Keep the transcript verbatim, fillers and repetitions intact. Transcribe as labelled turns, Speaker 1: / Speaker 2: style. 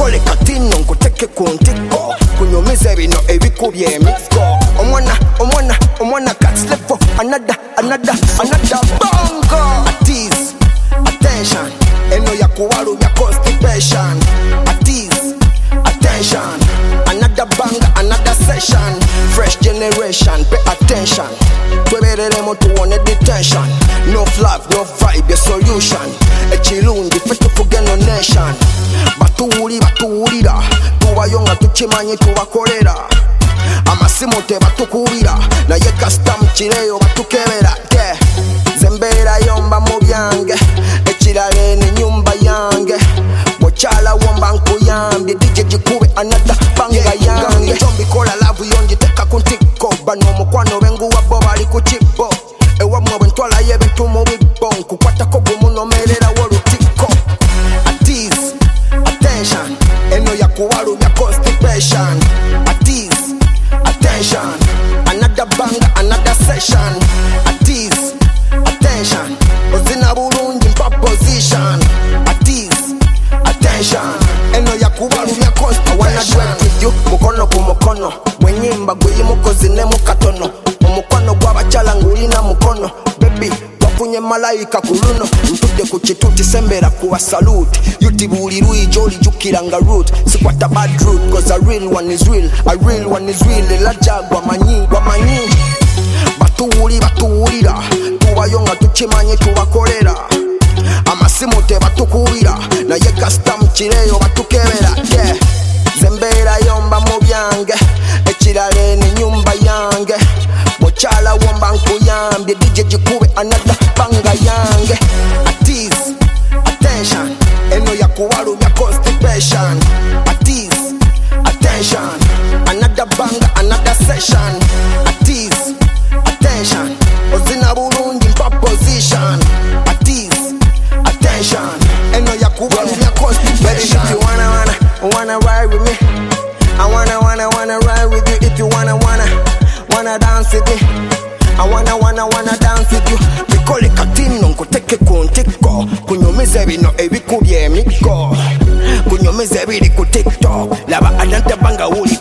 Speaker 1: bikole katino nkuteke ku ntiko kunyumiza bino ebikubye emiko omwana omwana omwana cat's level another another another bongo tease attention eno ya kuwaru ya constipation tease attention another banger another session fresh generation pay attention twebereremo tuone detention no love no vibe solution ekirundi fe tufuge no nation batuwuli batuwulira tubayonga tukimanye tubakolera amasimu tebatukubira naye custom kireyo batukebera yeah. Zembera yomba mu byange ekirale ni nyumba yange mokyala womba nkuyambye D J jikube another banga yange tombikola love yongiteka ku ntiko bano omukwano benguwa bo bali ku kibo ewamwe bwentwala y'ebintu mu bibbo nkukwatako gumunomerera wolutiko tease attention eno ya kuwalumya constipation tease attention another banger another session tease attention ozina bulungi mpa position tease attention eno ya kuwalumya constipation you mukono ku mukono mwenyimba gwe mukozi ne mukatono omukono gw'abakyala ngulina mukono baby wafunye malayika ku luno ntudde ku kituuti sembera kuwa salute yuti buli lwijo olijukira nga root sikwata bad root cause a real one is real a real one is real elaja gwamanyi gwamanyi batuwuli batuwulira tubayonga tukimanye tubakolera amasimu tebatukubira naye custom kireyo batukebera yeah. Zembera yomba mu byange ekirale ni nyumba yange mokyala womba nkuyambye D J jikube another banga yange tease attention eno ya kuwalumya constipation tease attention another banga another session tease attention ozina bulungi mpa position tease attention eno ya kuwalumya constipation if you wanna wanna wanna ride with me I wanna wanna wanna ride with you if you wanna wanna wanna dance with me I wanna wanna wanna dance with you bikole katino nkuteke ku ntiko kunyumiza bino ebikubye emiko kunyumiza biri ku TikTok laba ananta banga uli